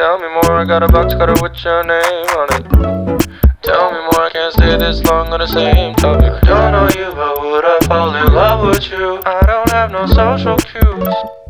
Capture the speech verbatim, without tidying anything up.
Tell me more, I got a box cutter with your name on it. Tell me more, I can't stay this long on the same topic. Don't know you, but would I fall in love with you? I don't have no social cues.